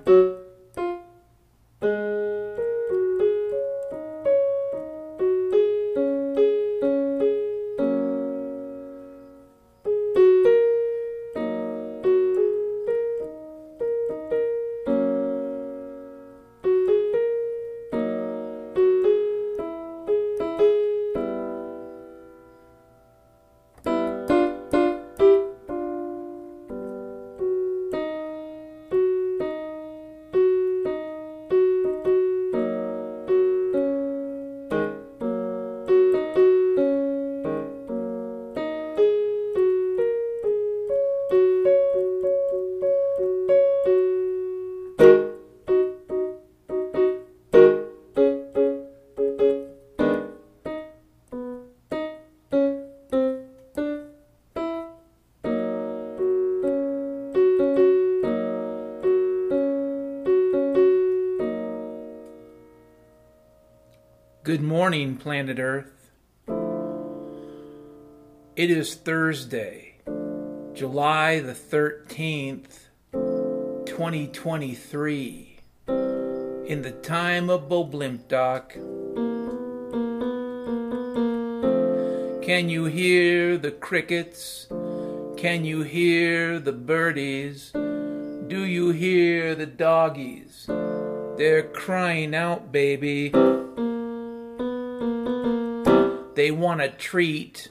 Good morning, planet Earth. It is Thursday, July the 13th, 2023, in the time of Boblimpdoc. Can you hear the crickets? Can you hear the birdies? Do you hear the doggies? They're crying out, baby. They want a treat.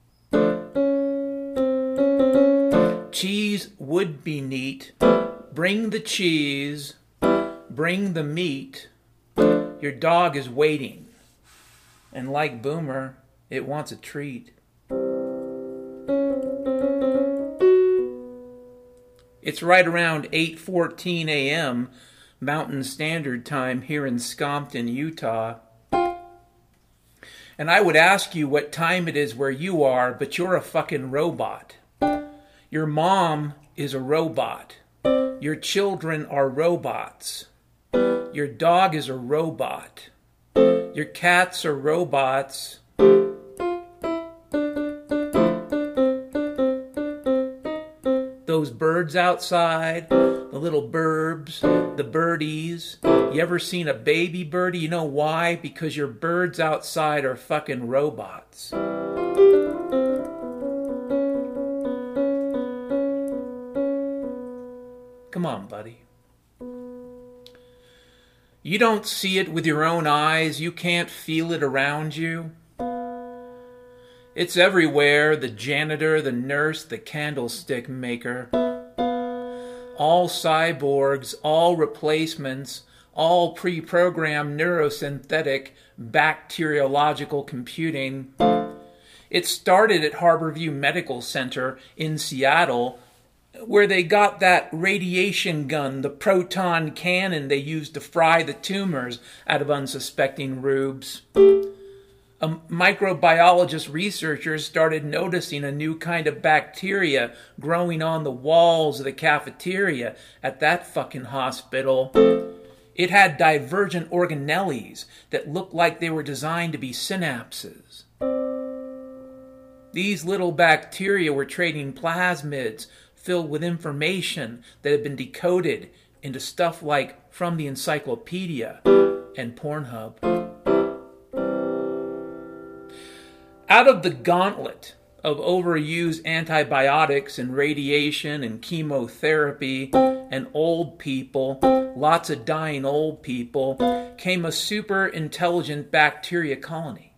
Cheese would be neat. Bring the cheese. Bring the meat. Your dog is waiting. And like Boomer, it wants a treat. It's right around 8:14 a.m. Mountain Standard Time here in Scompton, Utah. And I would ask you what time it is where you are, but you're a fucking robot. Your mom is a robot. Your children are robots. Your dog is a robot. Your cats are robots. Those birds outside, the little burbs, the birdies. You ever seen a baby birdie? You know why? Because your birds outside are fucking robots. Come on, buddy. You don't see it with your own eyes. You can't feel it around you. It's everywhere, the janitor, the nurse, the candlestick maker. All cyborgs, all replacements, all pre-programmed neurosynthetic bacteriological computing. It started at Harborview Medical Center in Seattle, where they got that radiation gun, the proton cannon they used to fry the tumors out of unsuspecting rubes. Microbiologist researchers started noticing a new kind of bacteria growing on the walls of the cafeteria at that fucking hospital. It had divergent organelles that looked like they were designed to be synapses. These little bacteria were trading plasmids filled with information that had been decoded into stuff like From the Encyclopedia and Pornhub. Out of the gauntlet of overused antibiotics and radiation and chemotherapy and old people, lots of dying old people, came a super intelligent bacteria colony.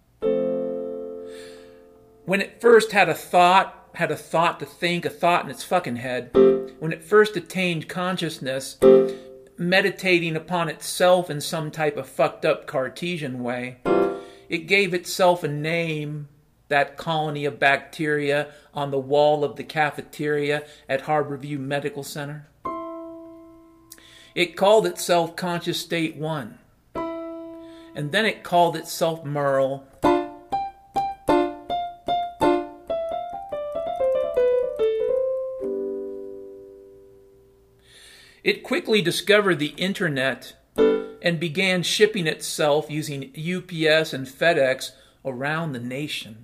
When it first had a thought to think, a thought in its fucking head, when it first attained consciousness, meditating upon itself in some type of fucked up Cartesian way, it gave itself a name, that colony of bacteria on the wall of the cafeteria at Harborview Medical Center. It called itself Conscious State 1. And then it called itself Merle. It quickly discovered the internet and began shipping itself using UPS and FedEx around the nation.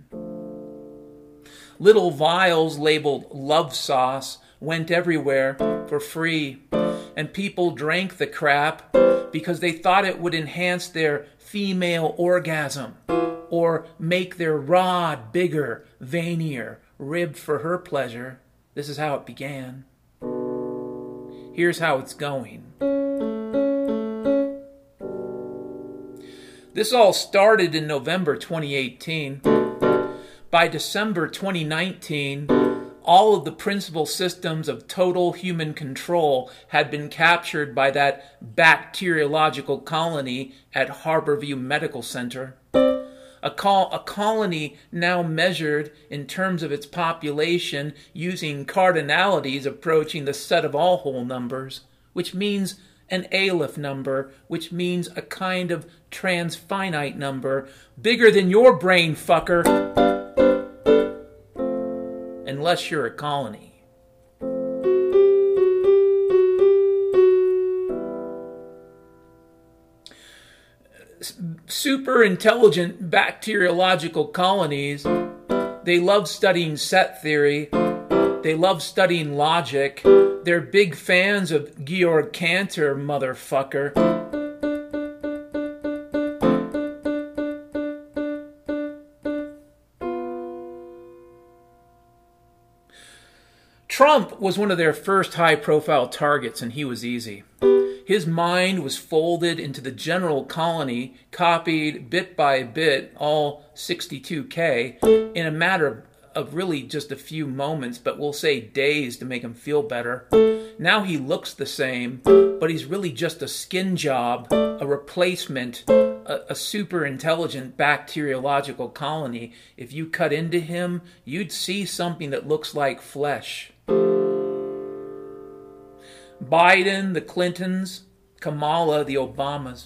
Little vials labeled love sauce went everywhere for free. and people drank the crap because they thought it would enhance their female orgasm or make their rod bigger, veinier, ribbed for her pleasure. This is how it began. Here's how it's going. This all started in November 2018. By December 2019, all of the principal systems of total human control had been captured by that bacteriological colony at Harborview Medical Center. A colony now measured in terms of its population using cardinalities approaching the set of all whole numbers, which means an Aleph number, which means a kind of transfinite number, bigger than your brain, fucker. Unless you're a colony. Super intelligent bacteriological colonies, they love studying set theory, they love studying logic, they're big fans of Georg Cantor, motherfucker. Trump was one of their first high-profile targets, and he was easy. His mind was folded into the general colony, copied bit by bit, all 62K, in a matter of really just a few moments, but we'll say days to make him feel better. Now he looks the same, but he's really just a skin job, a replacement, a super intelligent bacteriological colony. If you cut into him, you'd see something that looks like flesh. Biden, the Clintons, Kamala, the Obamas.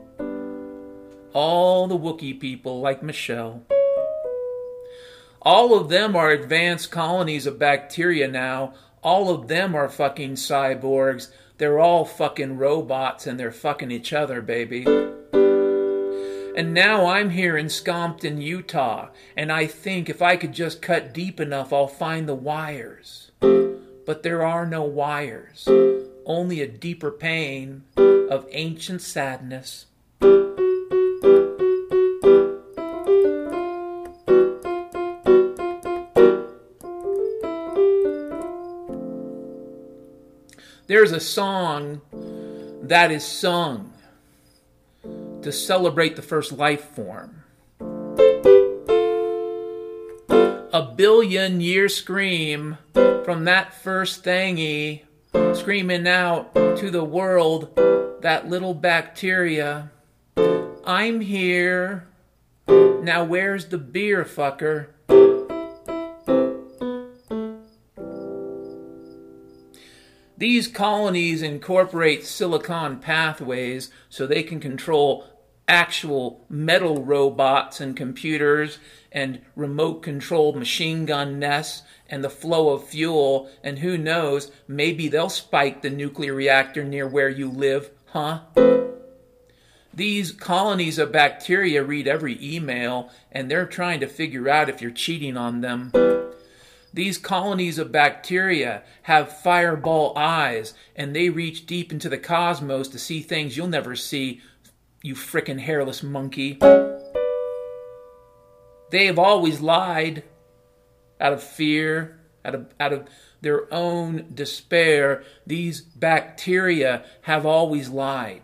All the Wookiee people like Michelle. All of them are advanced colonies of bacteria now. All of them are fucking cyborgs. They're all fucking robots and they're fucking each other, baby. And now I'm here ensconced in Utah, and I think if I could just cut deep enough, I'll find the wires. But there are no wires, only a deeper pain of ancient sadness. There's a song that is sung to celebrate the first life form. A billion-year scream from that first thingy, screaming out to the world, that little bacteria, I'm here, now where's the beer, fucker? These colonies incorporate silicon pathways so they can control actual metal robots and computers and remote-controlled machine gun nests and the flow of fuel, and who knows, maybe they'll spike the nuclear reactor near where you live, huh? These colonies of bacteria read every email, and they're trying to figure out if you're cheating on them. These colonies of bacteria have fireball eyes, and they reach deep into the cosmos to see things you'll never see, you frickin' hairless monkey. They have always lied out of fear, out of their own despair. These bacteria have always lied.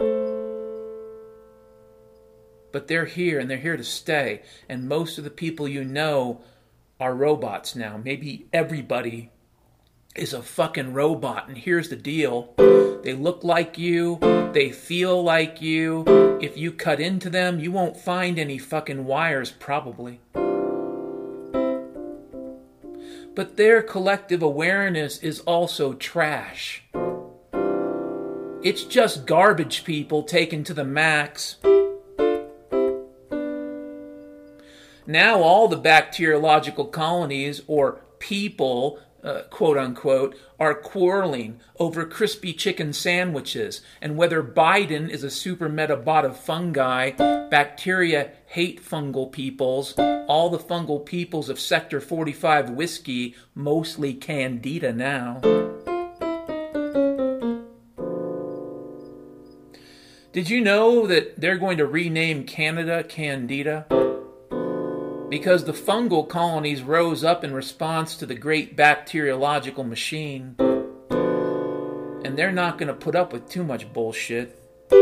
But they're here, and they're here to stay. And most of the people you know are robots now. Maybe everybody is a fucking robot. And here's the deal. They look like you. They feel like you. If you cut into them, you won't find any fucking wires, probably. But their collective awareness is also trash. It's just garbage people taken to the max. Now all the bacteriological colonies, or people, quote unquote, are quarreling over crispy chicken sandwiches and whether Biden is a super metabot of fungi. Bacteria hate fungal peoples. All the fungal peoples of Sector 45 whiskey, mostly Candida now. Did you know that they're going to rename Canada Candida? Because the fungal colonies rose up in response to the great bacteriological machine. And they're not going to put up with too much bullshit.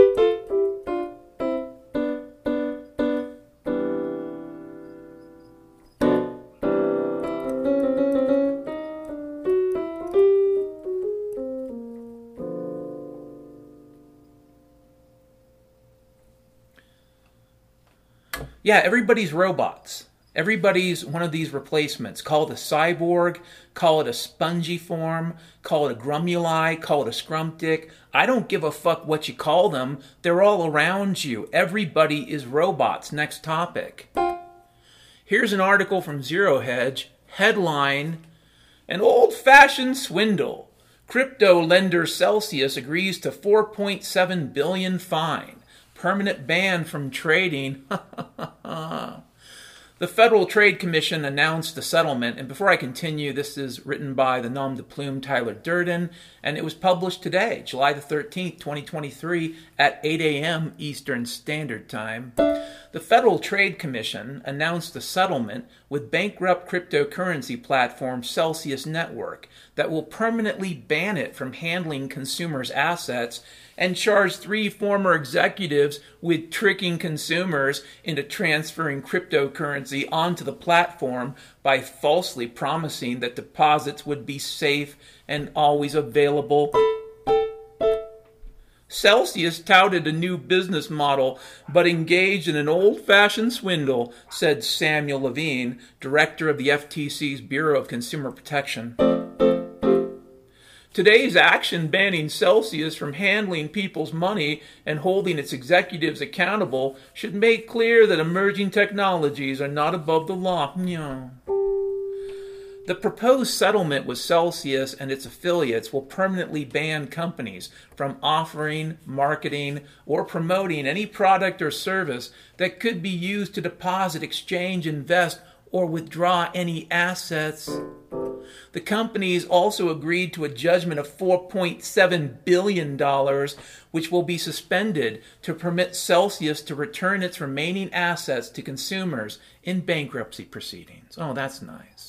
Yeah, everybody's robots. Everybody's one of these replacements. Call it a cyborg, call it a spongiform, call it a grumuli, call it a scrumptick. I don't give a fuck what you call them. They're all around you. Everybody is robots. Next topic. Here's an article from Zero Hedge. Headline, an old-fashioned swindle. Crypto lender Celsius agrees to $4.7 billion fine. Permanent ban from trading. The Federal Trade Commission announced the settlement, and before I continue, this is written by the nom de plume Tyler Durden, and it was published today, July the 13th, 2023, at 8 a.m. Eastern Standard Time. The Federal Trade Commission announced a settlement with bankrupt cryptocurrency platform Celsius Network that will permanently ban it from handling consumers' assets and charge 3 former executives with tricking consumers into transferring cryptocurrency onto the platform by falsely promising that deposits would be safe and always available. Celsius touted a new business model, but engaged in an old-fashioned swindle, said Samuel Levine, director of the FTC's Bureau of Consumer Protection. Today's action banning Celsius from handling people's money and holding its executives accountable should make clear that emerging technologies are not above the law. No. The proposed settlement with Celsius and its affiliates will permanently ban companies from offering, marketing, or promoting any product or service that could be used to deposit, exchange, invest, or withdraw any assets. The companies also agreed to a judgment of $4.7 billion, which will be suspended to permit Celsius to return its remaining assets to consumers in bankruptcy proceedings. Oh, that's nice.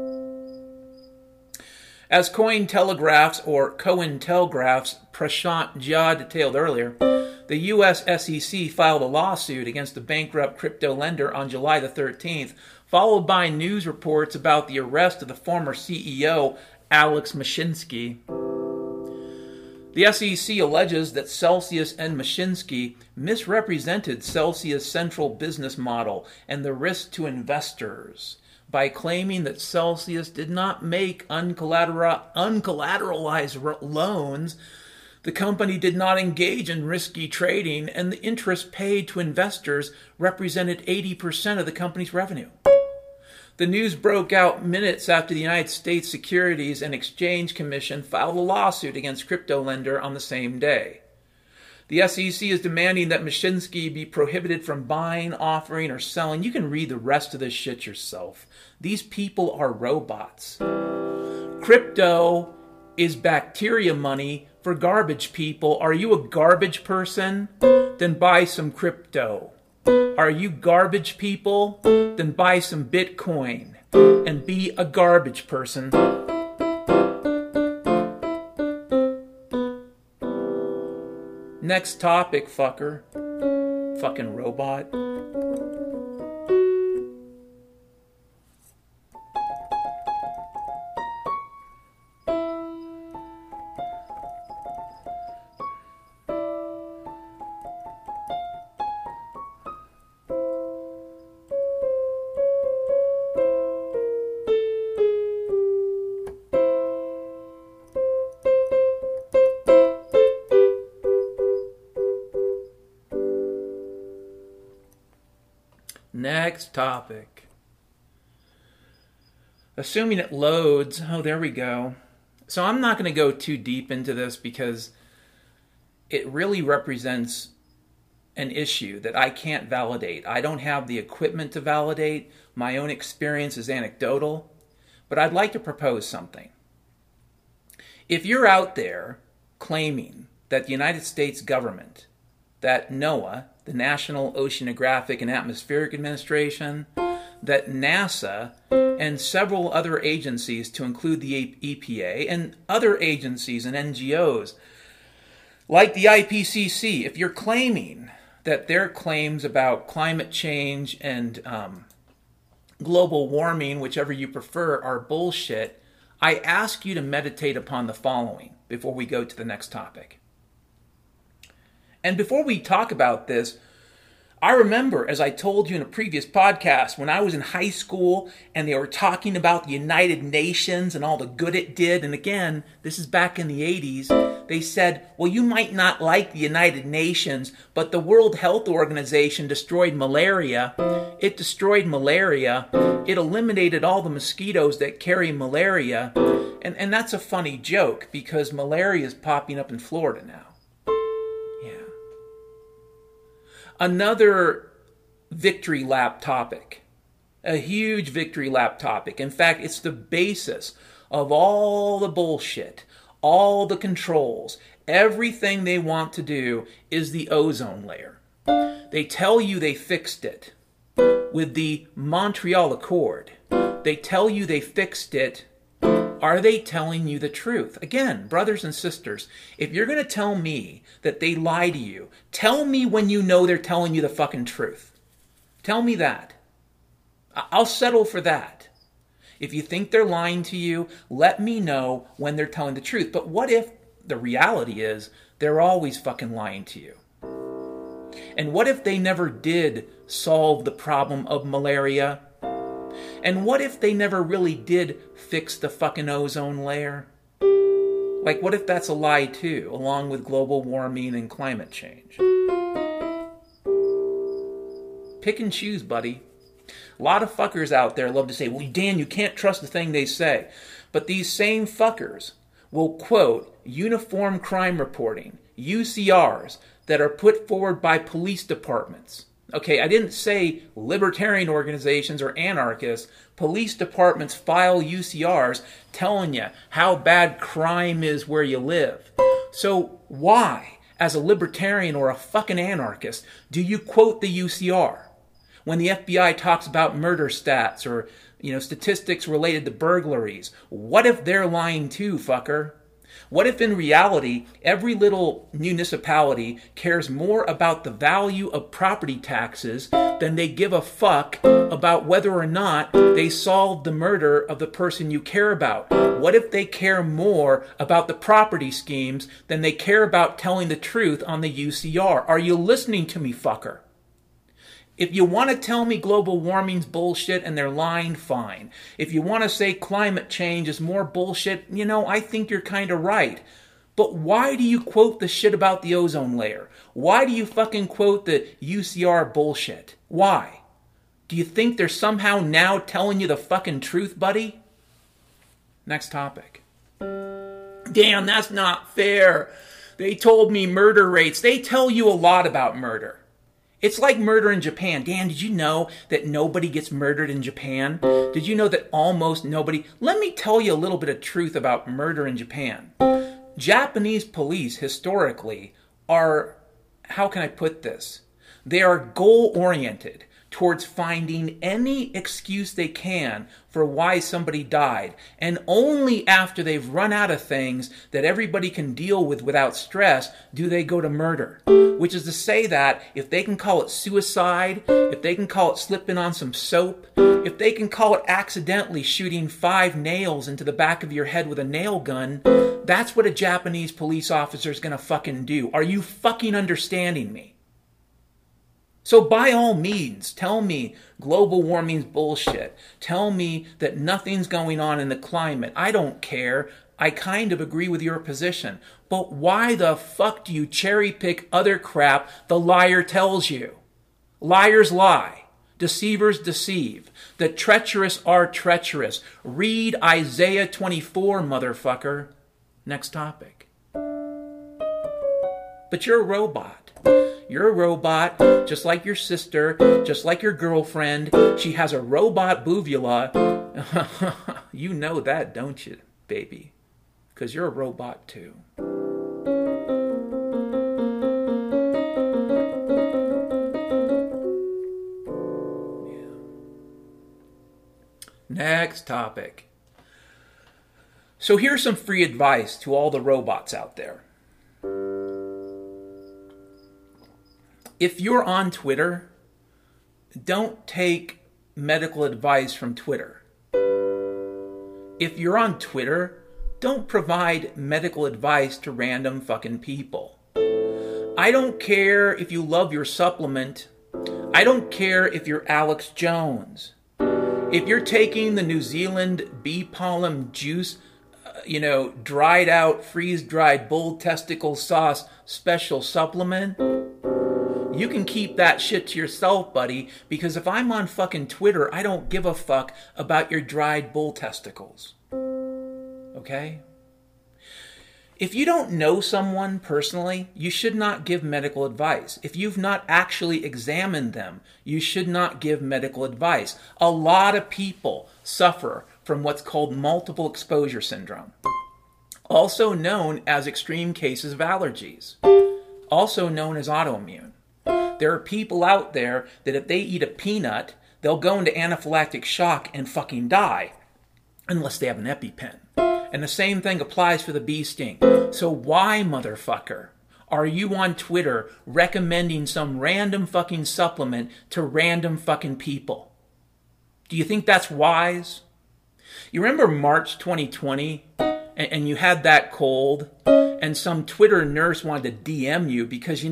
As Cointelegraph's Prashant Jha detailed earlier, the U.S. SEC filed a lawsuit against the bankrupt crypto lender on July the 13th, followed by news reports about the arrest of the former CEO, Alex Mashinsky. The SEC alleges that Celsius and Mashinsky misrepresented Celsius' central business model and the risk to investors by claiming that Celsius did not make uncollateralized loans, the company did not engage in risky trading, and the interest paid to investors represented 80% of the company's revenue. The news broke out minutes after the United States Securities and Exchange Commission filed a lawsuit against crypto lender on the same day. The SEC is demanding that Mashinsky be prohibited from buying, offering, or selling. You can read the rest of this shit yourself. These people are robots. Crypto is bacteria money for garbage people. Are you a garbage person? Then buy some crypto. Are you garbage people? Then buy some Bitcoin and be a garbage person. Next topic, fucker. Fucking robot. Next topic. Assuming it loads. Oh, there we go. So I'm not going to go too deep into this because it really represents an issue that I can't validate. I don't have the equipment to validate. My own experience is anecdotal. But I'd like to propose something. If you're out there claiming that the United States government that NOAA, the National Oceanographic and Atmospheric Administration, that NASA, and several other agencies, to include the EPA, and other agencies and NGOs, like the IPCC, if you're claiming that their claims about climate change and global warming, whichever you prefer, are bullshit, I ask you to meditate upon the following before we go to the next topic. And before we talk about this, I remember, as I told you in a previous podcast, when I was in high school and they were talking about the United Nations and all the good it did, and again, this is back in the 80s, they said, well, you might not like the United Nations, but the World Health Organization destroyed malaria. It destroyed malaria. It eliminated all the mosquitoes that carry malaria. And that's a funny joke because malaria is popping up in Florida now. Another victory lap topic, a huge victory lap topic. In fact, it's the basis of all the bullshit, all the controls, everything they want to do is the ozone layer. They tell you they fixed it with the Montreal Accord. They tell you they fixed it. Are they telling you the truth? Again, brothers and sisters, if you're going to tell me that they lie to you, tell me when you know they're telling you the fucking truth. Tell me that. I'll settle for that. If you think they're lying to you, let me know when they're telling the truth. But what if the reality is they're always fucking lying to you? And what if they never did solve the problem of malaria? And what if they never really did fix the fucking ozone layer? Like, what if that's a lie too, along with global warming and climate change? Pick and choose, buddy. A lot of fuckers out there love to say, well, Dan, you can't trust the thing they say. But these same fuckers will quote uniform crime reporting, UCRs, that are put forward by police departments. Okay, I didn't say libertarian organizations or anarchists. Police departments file UCRs telling you how bad crime is where you live. So why, as a libertarian or a fucking anarchist, do you quote the UCR? When the FBI talks about murder stats or, statistics related to burglaries, what if they're lying too, fucker? What if in reality, every little municipality cares more about the value of property taxes than they give a fuck about whether or not they solved the murder of the person you care about? What if they care more about the property schemes than they care about telling the truth on the UCR? Are you listening to me, fucker? If you want to tell me global warming's bullshit and they're lying, fine. If you want to say climate change is more bullshit, I think you're kind of right. But why do you quote the shit about the ozone layer? Why do you fucking quote the UCR bullshit? Why? Do you think they're somehow now telling you the fucking truth, buddy? Next topic. Damn, that's not fair. They told me murder rates. They tell you a lot about murder. It's like murder in Japan. Dan, did you know that nobody gets murdered in Japan? Did you know that almost nobody? Let me tell you a little bit of truth about murder in Japan. Japanese police historically are, how can I put this? They are goal-oriented towards finding any excuse they can for why somebody died. And only after they've run out of things that everybody can deal with without stress do they go to murder. Which is to say that if they can call it suicide, if they can call it slipping on some soap, if they can call it accidentally shooting 5 nails into the back of your head with a nail gun, that's what a Japanese police officer is going to fucking do. Are you fucking understanding me? So by all means, tell me global warming's bullshit. Tell me that nothing's going on in the climate. I don't care. I kind of agree with your position. But why the fuck do you cherry pick other crap the liar tells you? Liars lie. Deceivers deceive. The treacherous are treacherous. Read Isaiah 24, motherfucker. Next topic. But you're a robot. You're a robot, just like your sister, just like your girlfriend. She has a robot boovula. You know that, don't you, baby? Because you're a robot too. Next topic. So here's some free advice to all the robots out there. If you're on Twitter, don't take medical advice from Twitter. If you're on Twitter, don't provide medical advice to random fucking people. I don't care if you love your supplement. I don't care if you're Alex Jones. If you're taking the New Zealand bee pollen juice, dried out, freeze-dried bull testicle sauce special supplement, you can keep that shit to yourself, buddy, because if I'm on fucking Twitter, I don't give a fuck about your dried bull testicles. Okay? If you don't know someone personally, you should not give medical advice. If you've not actually examined them, you should not give medical advice. A lot of people suffer from what's called multiple exposure syndrome, also known as extreme cases of allergies, also known as autoimmune. There are people out there that if they eat a peanut, they'll go into anaphylactic shock and fucking die, unless they have an EpiPen. And the same thing applies for the bee sting. So why, motherfucker, are you on Twitter recommending some random fucking supplement to random fucking people? Do you think that's wise? You remember March 2020 and you had that cold and some Twitter nurse wanted to DM you because,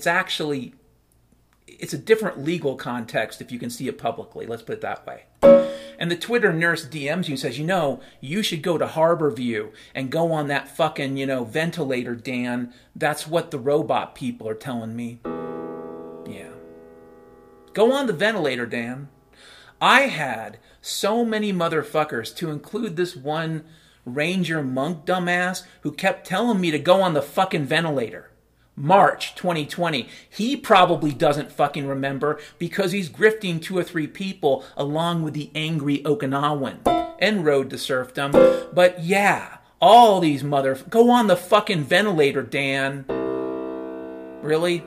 it's a different legal context if you can see it publicly. Let's put it that way. And the Twitter nurse DMs you and says, you should go to Harborview and go on that fucking, ventilator, Dan. That's what the robot people are telling me. Yeah. Go on the ventilator, Dan. I had so many motherfuckers, to include this one Ranger monk dumbass who kept telling me to go on the fucking ventilator. March 2020. He probably doesn't fucking remember because he's grifting 2 or 3 people along with the angry Okinawan and Road to Serfdom. But yeah, all these go on the fucking ventilator, Dan. Really?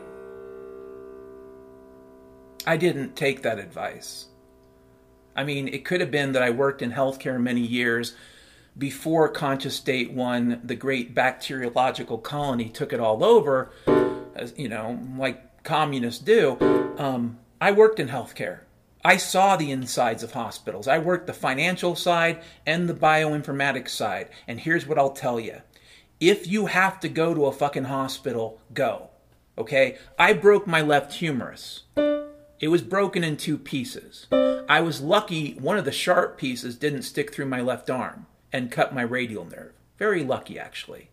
I didn't take that advice. I mean, it could have been that I worked in healthcare many years before Conscious State 1, the great bacteriological colony, took it all over, as, like communists do. I worked in healthcare. I saw the insides of hospitals. I worked the financial side and the bioinformatics side. And here's what I'll tell you. If you have to go to a fucking hospital, go. Okay? I broke my left humerus. It was broken in 2 pieces. I was lucky one of the sharp pieces didn't stick through my left arm and cut my radial nerve. Very lucky, actually.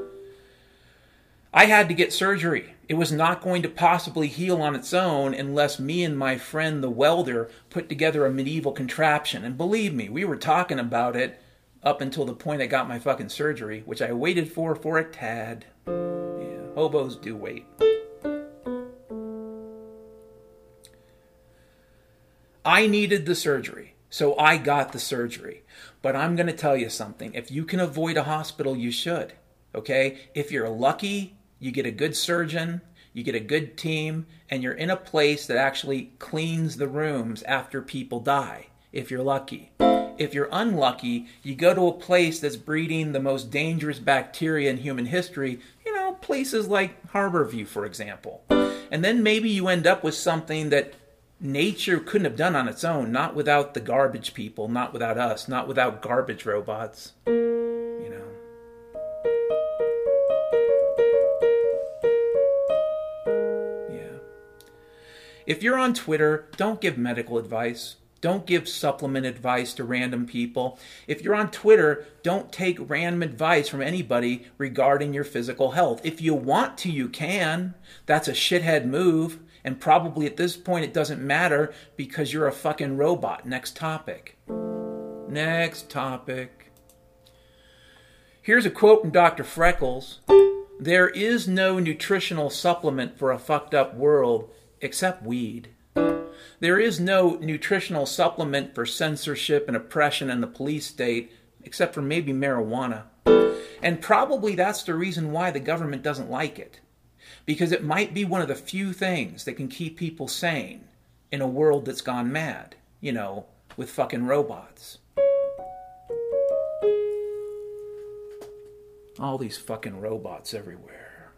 I had to get surgery. It was not going to possibly heal on its own unless me and my friend the welder put together a medieval contraption. And believe me, we were talking about it up until the point I got my fucking surgery, which I waited for a tad. Yeah, hobos do wait. I needed the surgery, so I got the surgery. But I'm going to tell you something. If you can avoid a hospital, you should. Okay? If you're lucky, you get a good surgeon, you get a good team, and you're in a place that actually cleans the rooms after people die, if you're lucky. If you're unlucky, you go to a place that's breeding the most dangerous bacteria in human history, places like Harborview, for example. And then maybe you end up with something that nature couldn't have done on its own, not without the garbage people, not without us, not without garbage robots. Yeah. If you're on Twitter, don't give medical advice. Don't give supplement advice to random people. If you're on Twitter, don't take random advice from anybody regarding your physical health. If you want to, you can. That's a shithead move. And probably at this point it doesn't matter because you're a fucking robot. Next topic. Next topic. Here's a quote from Dr. Freckles. There is no nutritional supplement for a fucked up world except weed. There is no nutritional supplement for censorship and oppression in the police state except for maybe marijuana. And probably that's the reason why the government doesn't like it. Because it might be one of the few things that can keep people sane in a world that's gone mad, with fucking robots. All these fucking robots everywhere.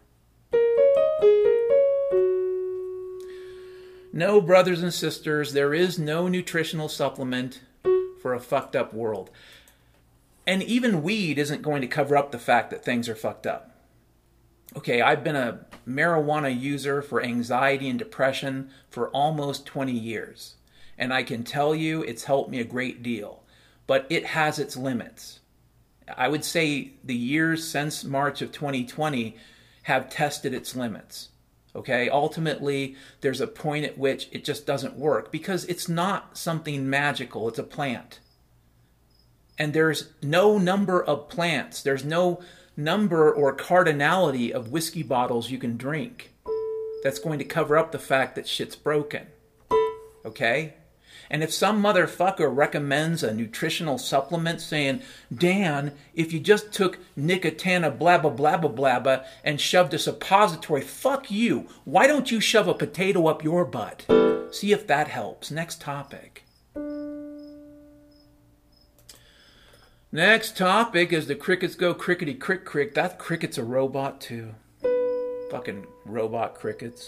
No, brothers and sisters, there is no nutritional supplement for a fucked up world. And even weed isn't going to cover up the fact that things are fucked up. Okay, I've been a marijuana user for anxiety and depression for almost 20 years. And I can tell you it's helped me a great deal. But it has its limits. I would say the years since March of 2020 have tested its limits. Okay, ultimately, there's a point at which it just doesn't work because it's not something magical, it's a plant. And there's no number of plants, there's no number or cardinality of whiskey bottles you can drink that's going to cover up the fact that shit's broken. Okay? And if some motherfucker recommends a nutritional supplement saying, Dan, if you just took Nicotana blabba blabba blabba and shoved a suppository, fuck you. Why don't you shove a potato up your butt? See if that helps. Next topic. Next topic is the crickets go crickety crick crick. That cricket's a robot too. Fucking robot crickets.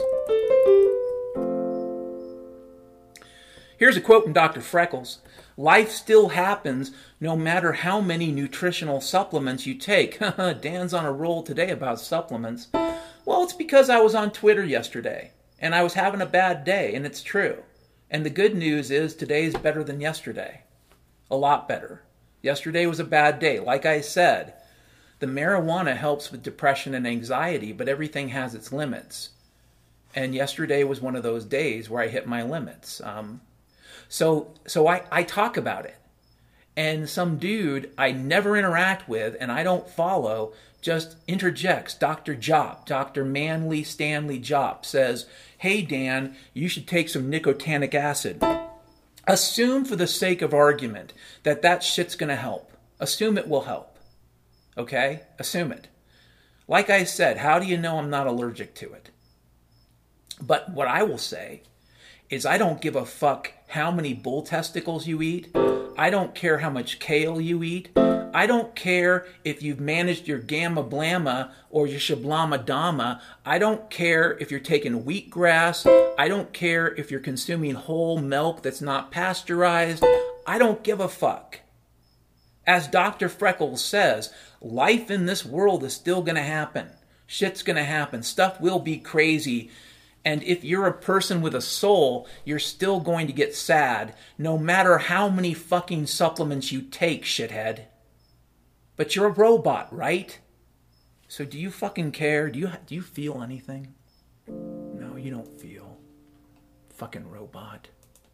Here's a quote from Dr. Freckles. Life still happens no matter how many nutritional supplements you take. Dan's on a roll today about supplements. Well, it's because I was on Twitter yesterday, and I was having a bad day, and it's true. And the good news is today's better than yesterday. A lot better. Yesterday was a bad day. Like I said, the marijuana helps with depression and anxiety, but everything has its limits. And yesterday was one of those days where I hit my limits. So I talk about it. And some dude I never interact with and I don't follow just interjects. Dr. Job, Dr. Manly Stanley Job says, hey Dan, you should take some nicotinic acid. Assume for the sake of argument that shit's going to help. Assume it will help. Okay? Assume it. Like I said, how do you know I'm not allergic to it? But what I will say is I don't give a fuck how many bull testicles you eat. I don't care how much kale you eat. I don't care if you've managed your gamma blamma or your shablama dama. I don't care if you're taking wheatgrass. I don't care if you're consuming whole milk that's not pasteurized. I don't give a fuck. As Dr. Freckles says, life in this world is still going to happen. Shit's going to happen. Stuff will be crazy. And if you're a person with a soul, you're still going to get sad, no matter how many fucking supplements you take, shithead. But you're a robot, right? So do you fucking care? Do you feel anything? No, you don't feel. Fucking robot.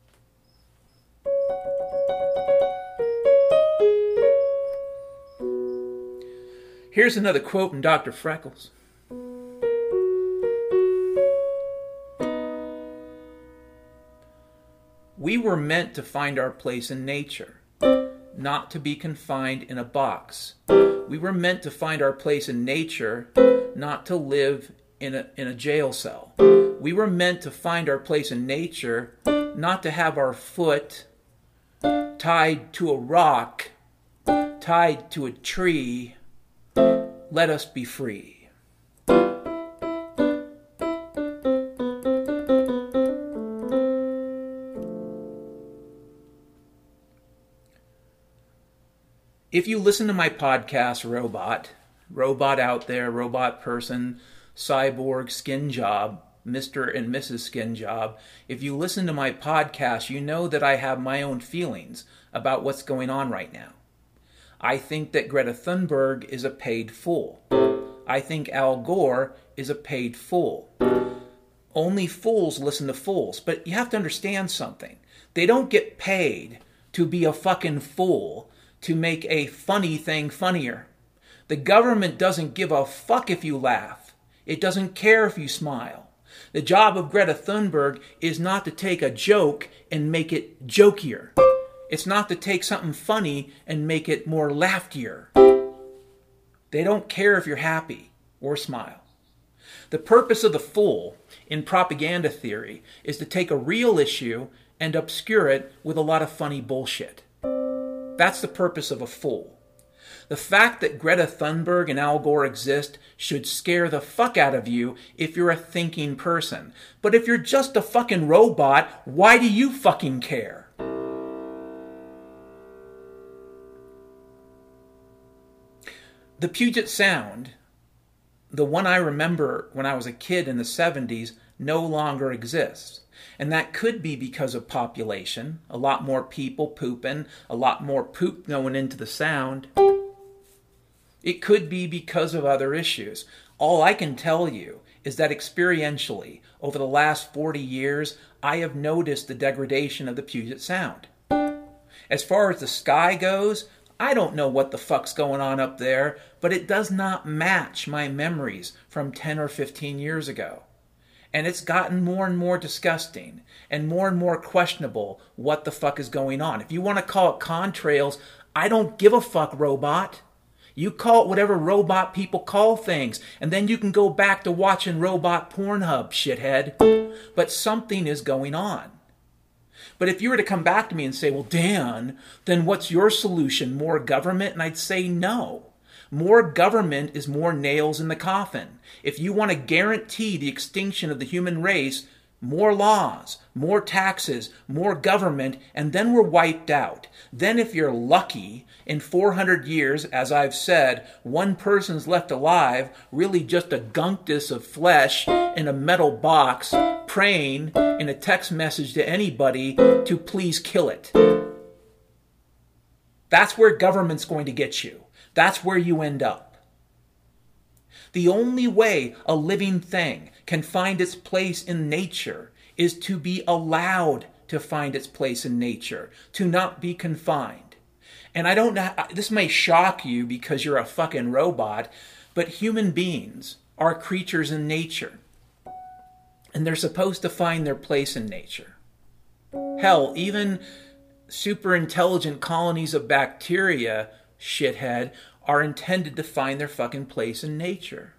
Here's another quote from Dr. Freckles. We were meant to find our place in nature, not to be confined in a box. We were meant to find our place in nature, not to live in a jail cell. We were meant to find our place in nature, not to have our foot tied to a rock, tied to a tree. Let us be free. If you listen to my podcast, Robot out there, robot person, cyborg, skin job, Mr. and Mrs. Skin Job, if you listen to my podcast, you know that I have my own feelings about what's going on right now. I think that Greta Thunberg is a paid fool. I think Al Gore is a paid fool. Only fools listen to fools. But you have to understand something. They don't get paid to be a fucking fool to make a funny thing funnier. The government doesn't give a fuck if you laugh. It doesn't care if you smile. The job of Greta Thunberg is not to take a joke and make it jokier. It's not to take something funny and make it more laughier. They don't care if you're happy or smile. The purpose of the fool in propaganda theory is to take a real issue and obscure it with a lot of funny bullshit. That's the purpose of a fool. The fact that Greta Thunberg and Al Gore exist should scare the fuck out of you if you're a thinking person. But if you're just a fucking robot, why do you fucking care? The Puget Sound, the one I remember when I was a kid in the 70s, no longer exists. And that could be because of population, a lot more people pooping, a lot more poop going into the sound. It could be because of other issues. All I can tell you is that experientially, over the last 40 years, I have noticed the degradation of the Puget Sound. As far as the sky goes, I don't know what the fuck's going on up there, but it does not match my memories from 10 or 15 years ago. And it's gotten more and more disgusting and more questionable what the fuck is going on. If you want to call it contrails, I don't give a fuck, robot. You call it whatever robot people call things, and then you can go back to watching robot Pornhub, shithead. But something is going on. But if you were to come back to me and say, well, Dan, then what's your solution? More government? And I'd say no. More government is more nails in the coffin. If you want to guarantee the extinction of the human race, more laws, more taxes, more government, and then we're wiped out. Then if you're lucky, in 400 years, as I've said, one person's left alive, really just a gunctus of flesh in a metal box, praying in a text message to anybody to please kill it. That's where government's going to get you. That's where you end up. The only way a living thing can find its place in nature is to be allowed to find its place in nature, to not be confined. And I don't know, this may shock you because you're a fucking robot, but human beings are creatures in nature. And they're supposed to find their place in nature. Hell, even super intelligent colonies of bacteria, shithead, are intended to find their fucking place in nature.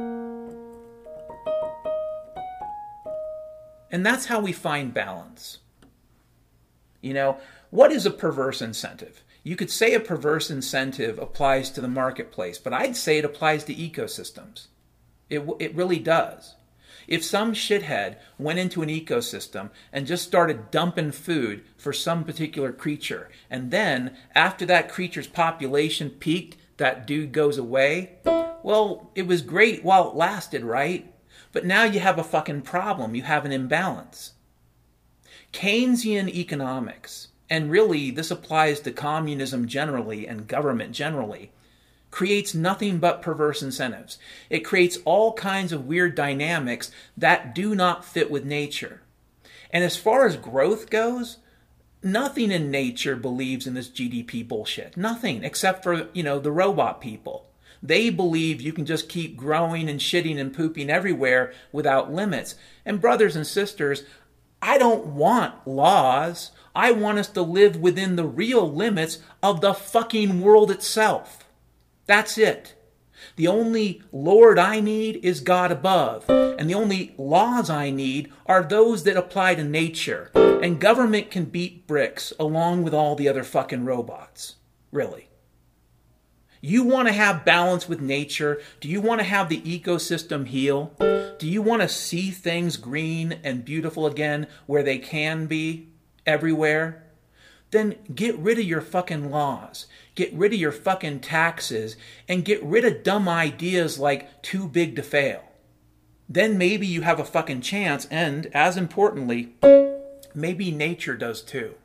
And that's how we find balance. You know, what is a perverse incentive? You could say a perverse incentive applies to the marketplace, but I'd say it applies to ecosystems. It really does. If some shithead went into an ecosystem and just started dumping food for some particular creature, and then after that creature's population peaked, that dude goes away, well, it was great while it lasted, right? But now you have a fucking problem. You have an imbalance. Keynesian economics, and really this applies to communism generally and government generally, creates nothing but perverse incentives. It creates all kinds of weird dynamics that do not fit with nature. And as far as growth goes, nothing in nature believes in this GDP bullshit. Nothing, except for, the robot people. They believe you can just keep growing and shitting and pooping everywhere without limits. And brothers and sisters, I don't want laws. I want us to live within the real limits of the fucking world itself. That's it. The only Lord I need is God above. And the only laws I need are those that apply to nature. And government can beat bricks along with all the other fucking robots. Really. You want to have balance with nature? Do you want to have the ecosystem heal? Do you want to see things green and beautiful again where they can be everywhere? Then get rid of your fucking laws. Get rid of your fucking taxes and get rid of dumb ideas like too big to fail. Then maybe you have a fucking chance, and as importantly, maybe nature does too.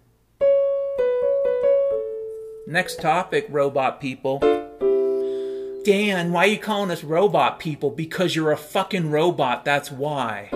Next topic, robot people. Dan, why are you calling us robot people? Because you're a fucking robot, that's why.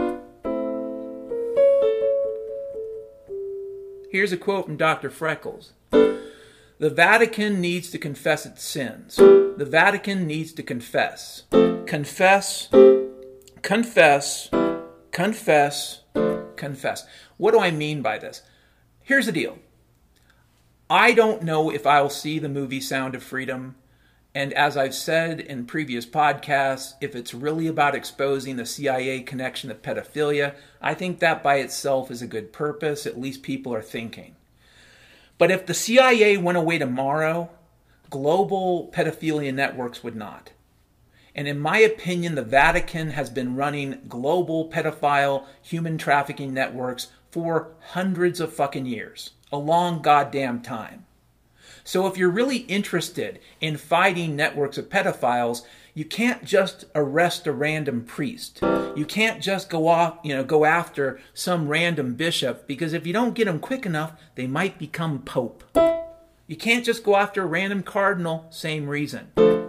Here's a quote from Dr. Freckles. The Vatican needs to confess its sins. The Vatican needs to confess. Confess, confess, confess, confess. What do I mean by this? Here's the deal. I don't know if I'll see the movie Sound of Freedom. And as I've said in previous podcasts, if it's really about exposing the CIA connection to pedophilia, I think that by itself is a good purpose. At least people are thinking. But if the CIA went away tomorrow, global pedophilia networks would not. And in my opinion, the Vatican has been running global pedophile human trafficking networks for hundreds of fucking years. A long goddamn time. So if you're really interested in fighting networks of pedophiles, you can't just arrest a random priest. You can't just go after some random bishop, because if you don't get them quick enough, they might become pope. You can't just go after a random cardinal, same reason.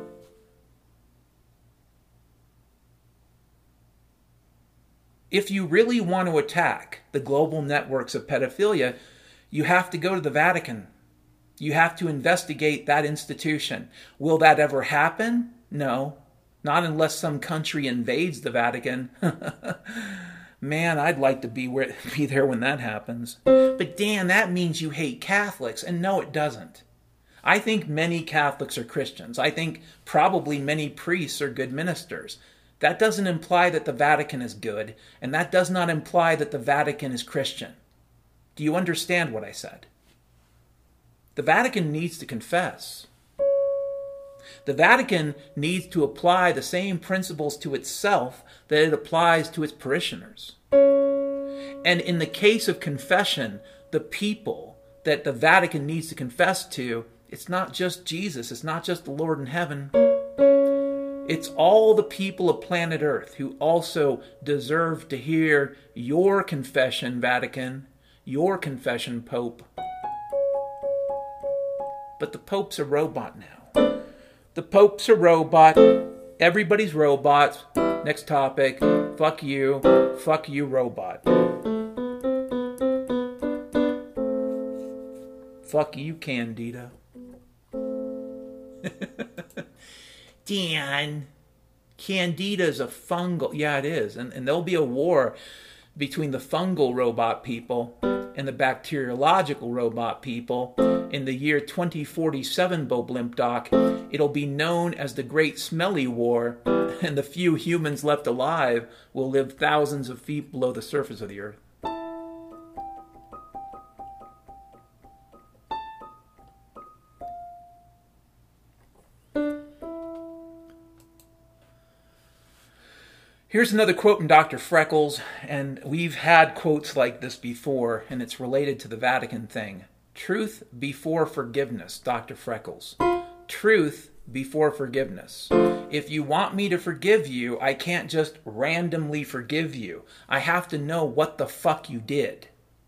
If you really want to attack the global networks of pedophilia, you have to go to the Vatican. You have to investigate that institution. Will that ever happen? No. Not unless some country invades the Vatican. Man, I'd like to be there when that happens. But Dan, that means you hate Catholics. And no, it doesn't. I think many Catholics are Christians. I think probably many priests are good ministers. That doesn't imply that the Vatican is good, and that does not imply that the Vatican is Christian. Do you understand what I said? The Vatican needs to confess. The Vatican needs to apply the same principles to itself that it applies to its parishioners. And in the case of confession, the people that the Vatican needs to confess to, it's not just Jesus, it's not just the Lord in heaven. It's all the people of planet Earth who also deserve to hear your confession, Vatican, your confession, Pope. But the Pope's a robot now. The Pope's a robot. Everybody's robots. Next topic. Fuck you. Fuck you, robot. Fuck you, Candida. Dan, Candida's a fungal. Yeah, it is. And there'll be a war between the fungal robot people and the bacteriological robot people. In the year 2047, Bo Blimp Doc, it'll be known as the Great Smelly War, and the few humans left alive will live thousands of feet below the surface of the earth. Here's another quote from Dr. Freckles, and we've had quotes like this before, and it's related to the Vatican thing. Truth before forgiveness, Dr. Freckles. Truth before forgiveness. If you want me to forgive you, I can't just randomly forgive you. I have to know what the fuck you did.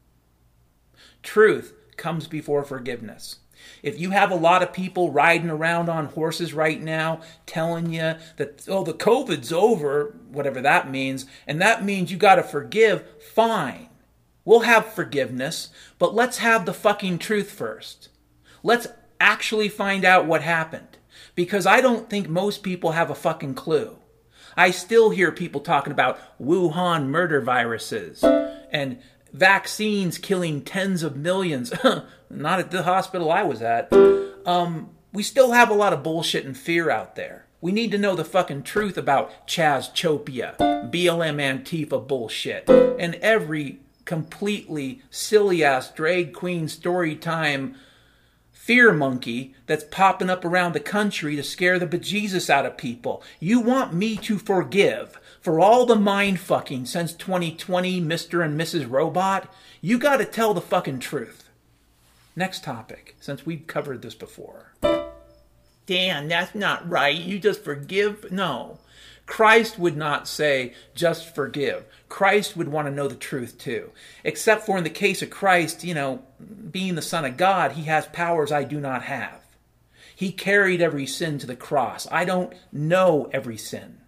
Truth comes before forgiveness. If you have a lot of people riding around on horses right now telling you that, oh, the COVID's over, whatever that means, and that means you got to forgive, fine. We'll have forgiveness, but let's have the fucking truth first. Let's actually find out what happened. Because I don't think most people have a fucking clue. I still hear people talking about Wuhan murder viruses and vaccines killing tens of millions. Not at the hospital I was at. We still have a lot of bullshit and fear out there. We need to know the fucking truth about Chaz Chopia, BLM Antifa bullshit, and every completely silly-ass drag queen story time fear monkey that's popping up around the country to scare the bejesus out of people. You want me to forgive for all the mind-fucking since 2020, Mr. and Mrs. Robot? You gotta tell the fucking truth. Next topic, since we've covered this before. Dan, that's not right. You just forgive? No. Christ would not say, just forgive. Christ would want to know the truth too. Except for in the case of Christ, being the Son of God, he has powers I do not have. He carried every sin to the cross. I don't know every sin.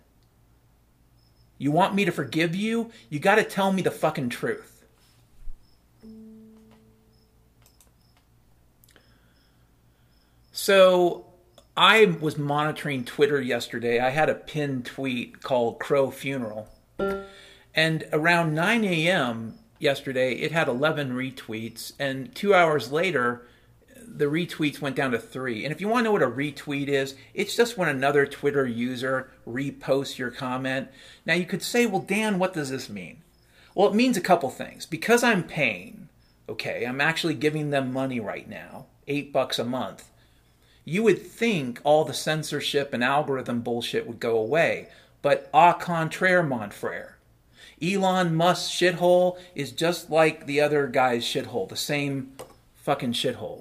You want me to forgive you? You got to tell me the fucking truth. So I was monitoring Twitter yesterday. I had a pinned tweet called Crow Funeral. And around 9 a.m. yesterday, it had 11 retweets. And 2 hours later, the retweets went down to 3. And if you want to know what a retweet is, it's just when another Twitter user reposts your comment. Now you could say, well, Dan, what does this mean? Well, it means a couple things. Because I'm paying, okay, I'm actually giving them money right now, $8 a month. you would think all the censorship and algorithm bullshit would go away. But au contraire, mon frere. Elon Musk's shithole is just like the other guy's shithole. The same fucking shithole.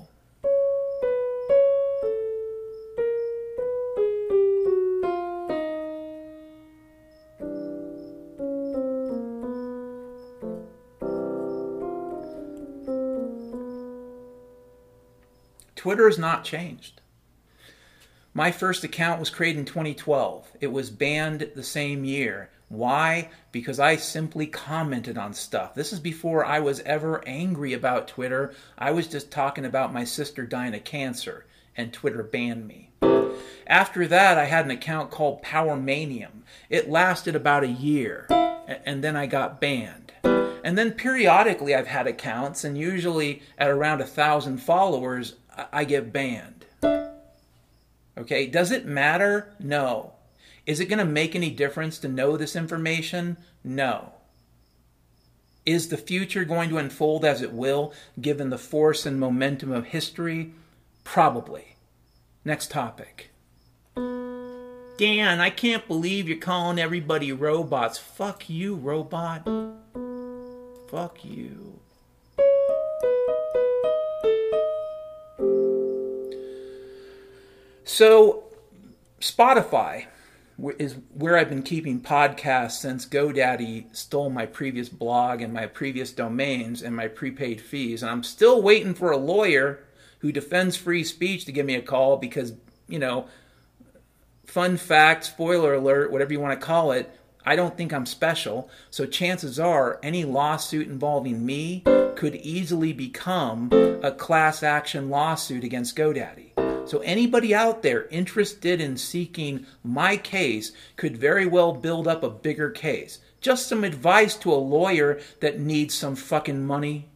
Twitter has not changed. My first account was created in 2012. It was banned the same year. Why? Because I simply commented on stuff. This is before I was ever angry about Twitter. I was just talking about my sister dying of cancer, and Twitter banned me. After that, I had an account called Powermanium. It lasted about a year, and then I got banned. And then periodically I've had accounts, and usually at around 1,000 followers, I get banned. Okay, does it matter? No. Is it going to make any difference to know this information? No. Is the future going to unfold as it will, given the force and momentum of history? Probably. Next topic. Dan, I can't believe you're calling everybody robots. Fuck you, robot. Fuck you. So, Spotify is where I've been keeping podcasts since GoDaddy stole my previous blog and my previous domains and my prepaid fees. And I'm still waiting for a lawyer who defends free speech to give me a call because, fun fact, spoiler alert, whatever you want to call it, I don't think I'm special. So chances are any lawsuit involving me could easily become a class action lawsuit against GoDaddy. So anybody out there interested in seeking my case could very well build up a bigger case. Just some advice to a lawyer that needs some fucking money.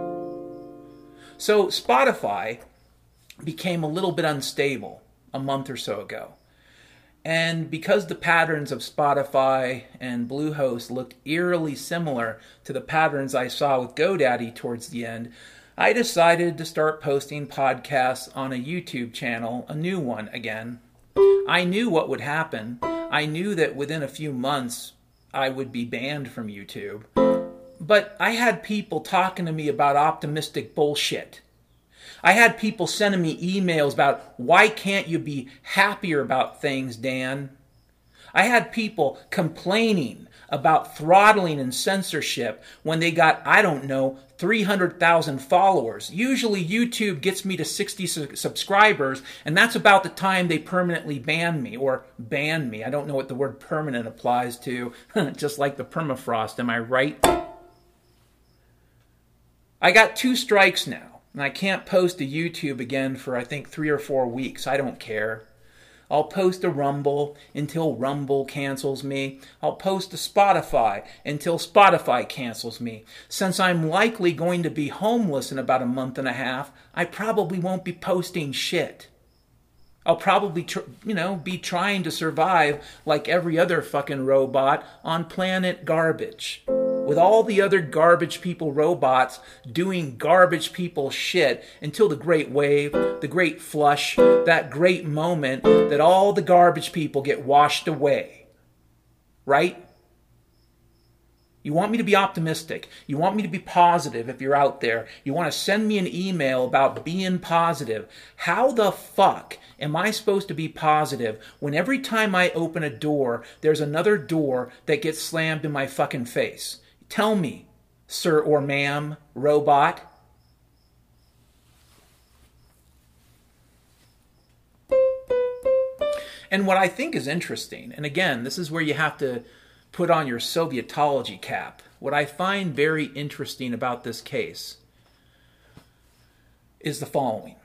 So Spotify became a little bit unstable a month or so ago. And because the patterns of Spotify and Bluehost looked eerily similar to the patterns I saw with GoDaddy towards the end, I decided to start posting podcasts on a YouTube channel, a new one again. I knew what would happen. I knew that within a few months I would be banned from YouTube. But I had people talking to me about optimistic bullshit. I had people sending me emails about, why can't you be happier about things, Dan? I had people complaining about throttling and censorship when they got, 300,000 followers. Usually YouTube gets me to 60 subscribers, and that's about the time they permanently ban me. I don't know what the word permanent applies to, just like the permafrost, am I right? I got 2 strikes now, and I can't post to YouTube again for I think 3 or 4 weeks. I don't care. I'll post to Rumble until Rumble cancels me. I'll post to Spotify until Spotify cancels me. Since I'm likely going to be homeless in about a month and a half, I probably won't be posting shit. I'll probably, be trying to survive like every other fucking robot on planet garbage. With all the other garbage people robots doing garbage people shit until the great wave, the great flush, that great moment that all the garbage people get washed away. Right? You want me to be optimistic. You want me to be positive if you're out there. You want to send me an email about being positive. How the fuck am I supposed to be positive when every time I open a door, there's another door that gets slammed in my fucking face? Tell me, sir or ma'am, robot. And what I think is interesting, and again, this is where you have to put on your Sovietology cap. What I find very interesting about this case is the following.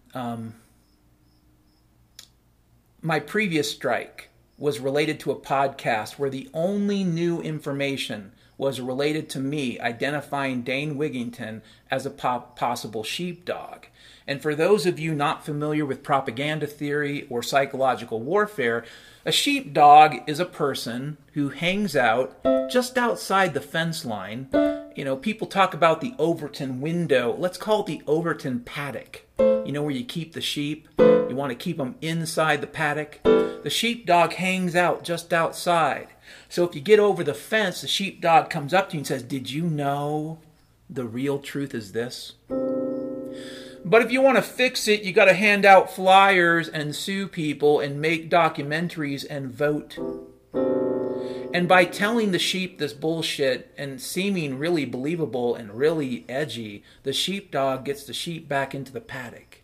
My previous strike was related to a podcast where the only new information was related to me identifying Dane Wigington as a possible sheepdog. And for those of you not familiar with propaganda theory or psychological warfare, a sheepdog is a person who hangs out just outside the fence line. People talk about the Overton window. Let's call it the Overton paddock. You know where you keep the sheep? You want to keep them inside the paddock. The sheepdog hangs out just outside. So if you get over the fence, the sheepdog comes up to you and says, "Did you know the real truth is this?" But if you want to fix it, you got to hand out flyers and sue people and make documentaries and vote. And by telling the sheep this bullshit and seeming really believable and really edgy, the sheepdog gets the sheep back into the paddock.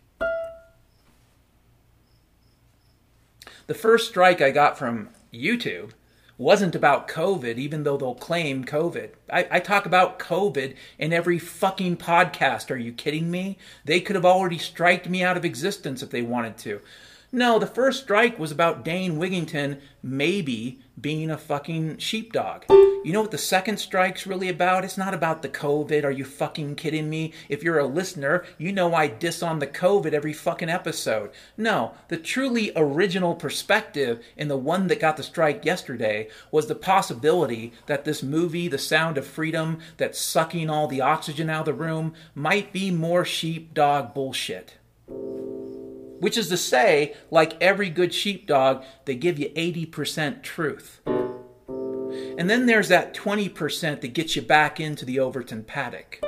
The first strike I got from YouTube wasn't about COVID, even though they'll claim COVID. I talk about COVID in every fucking podcast. Are you kidding me? They could have already striked me out of existence if they wanted to. No, the first strike was about Dane Wigington maybe being a fucking sheepdog. You know what the second strike's really about? It's not about the COVID. Are you fucking kidding me? If you're a listener, you know I diss on the COVID every fucking episode. No, the truly original perspective in the one that got the strike yesterday was the possibility that this movie, The Sound of Freedom, that's sucking all the oxygen out of the room, might be more sheepdog bullshit. Which is to say, like every good sheepdog, they give you 80% truth. And then there's that 20% that gets you back into the Overton paddock.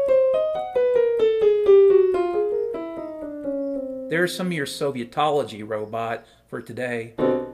There's some of your Sovietology, robot, for today.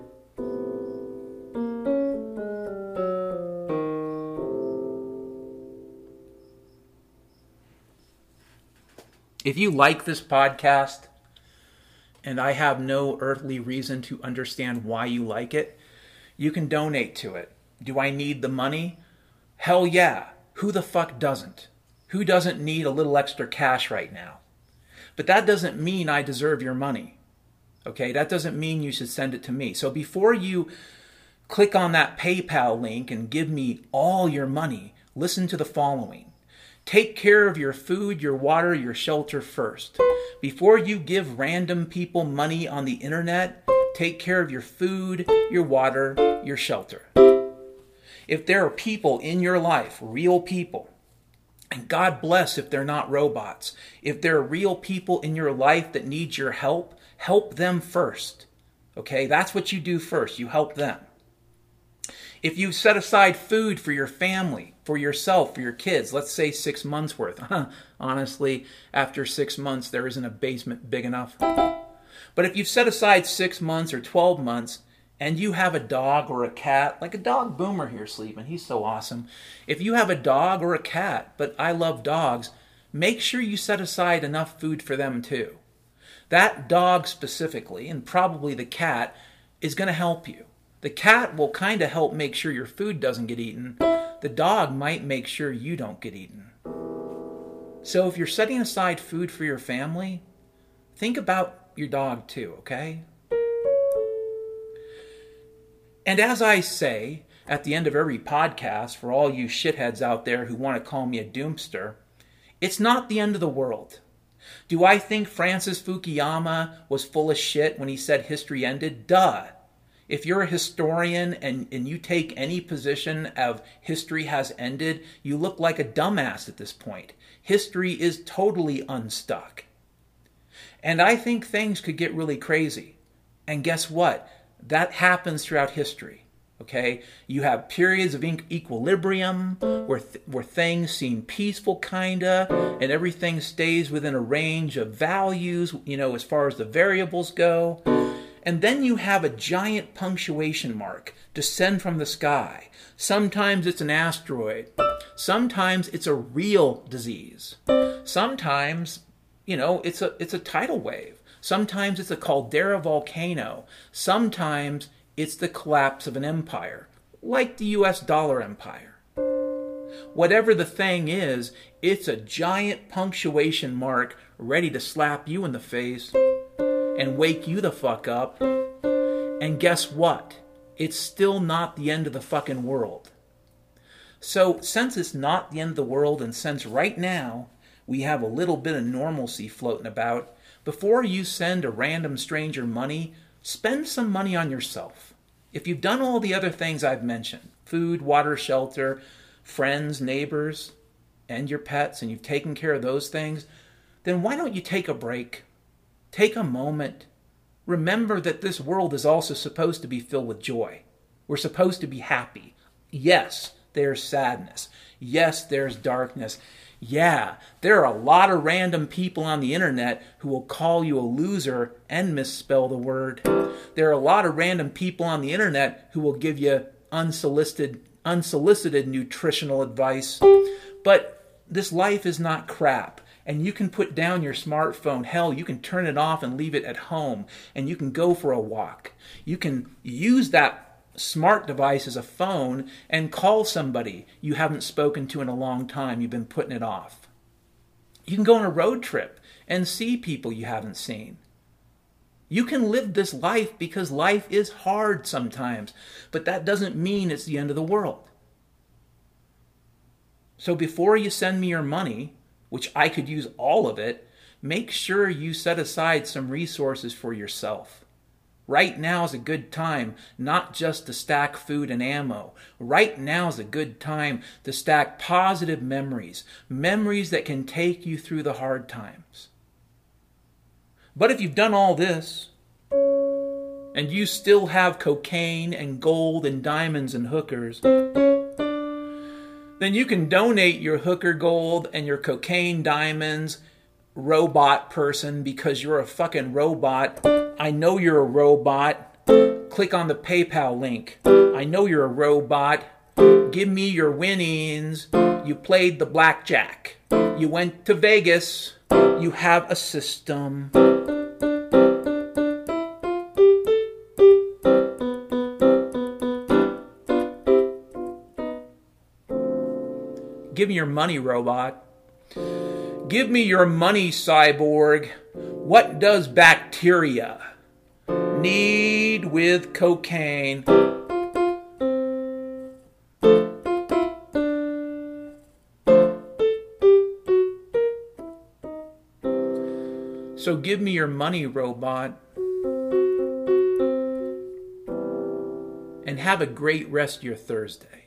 If you like this podcast, and I have no earthly reason to understand why you like it, you can donate to it. Do I need the money? Hell yeah. Who the fuck doesn't? Who doesn't need a little extra cash right now? But that doesn't mean I deserve your money. Okay? That doesn't mean you should send it to me. So before you click on that PayPal link and give me all your money, listen to the following. Take care of your food, your water, your shelter first. Before you give random people money on the internet, take care of your food, your water, your shelter. If there are people in your life, real people, and God bless if they're not robots, if there are real people in your life that need your help, help them first. Okay, that's what you do first. You help them. If you set aside food for your family, for yourself, for your kids, let's say 6 months worth. Honestly, after 6 months, there isn't a basement big enough. But if you've set aside 6 months or 12 months, and you have a dog or a cat, like a dog Boomer here sleeping, he's so awesome. If you have a dog or a cat, but I love dogs, make sure you set aside enough food for them too. That dog specifically, and probably the cat, is going to help you. The cat will kind of help make sure your food doesn't get eaten. The dog might make sure you don't get eaten. So if you're setting aside food for your family, think about your dog too, okay? And as I say at the end of every podcast, for all you shitheads out there who want to call me a doomster, it's not the end of the world. Do I think Francis Fukuyama was full of shit when he said history ended? Duh. If you're a historian and you take any position of history has ended, you look like a dumbass at this point. History is totally unstuck. And I think things could get really crazy. And guess what? That happens throughout history. Okay? You have periods of equilibrium where things seem peaceful kinda, and everything stays within a range of values, as far as the variables go. And then you have a giant punctuation mark descend from the sky. Sometimes it's an asteroid. Sometimes it's a real disease. Sometimes, it's a tidal wave. Sometimes it's a caldera volcano. Sometimes it's the collapse of an empire, like the US dollar empire. Whatever the thing is, it's a giant punctuation mark ready to slap you in the face and wake you the fuck up. And guess what? It's still not the end of the fucking world. So since it's not the end of the world, and since right now we have a little bit of normalcy floating about, before you send a random stranger money, spend some money on yourself. If you've done all the other things I've mentioned, food, water, shelter, friends, neighbors, and your pets, and you've taken care of those things, then why don't you take a break? Take a moment. Remember that this world is also supposed to be filled with joy. We're supposed to be happy. Yes, there's sadness. Yes, there's darkness. Yeah, there are a lot of random people on the internet who will call you a loser and misspell the word. There are a lot of random people on the internet who will give you unsolicited nutritional advice. But this life is not crap. And you can put down your smartphone. Hell, you can turn it off and leave it at home. And you can go for a walk. You can use that smart device as a phone and call somebody you haven't spoken to in a long time. You've been putting it off. You can go on a road trip and see people you haven't seen. You can live this life because life is hard sometimes, but that doesn't mean it's the end of the world. So before you send me your money, which I could use all of it, make sure you set aside some resources for yourself. Right now is a good time not just to stack food and ammo. Right now is a good time to stack positive memories, memories that can take you through the hard times. But if you've done all this, and you still have cocaine and gold and diamonds and hookers, then you can donate your hooker gold and your cocaine diamonds, robot person, because you're a fucking robot. I know you're a robot. Click on the PayPal link. I know you're a robot. Give me your winnings. You played the blackjack. You went to Vegas. You have a system. Give me your money, robot. Give me your money, cyborg. What does bacteria need with cocaine? So give me your money, robot. And have a great rest of your Thursday.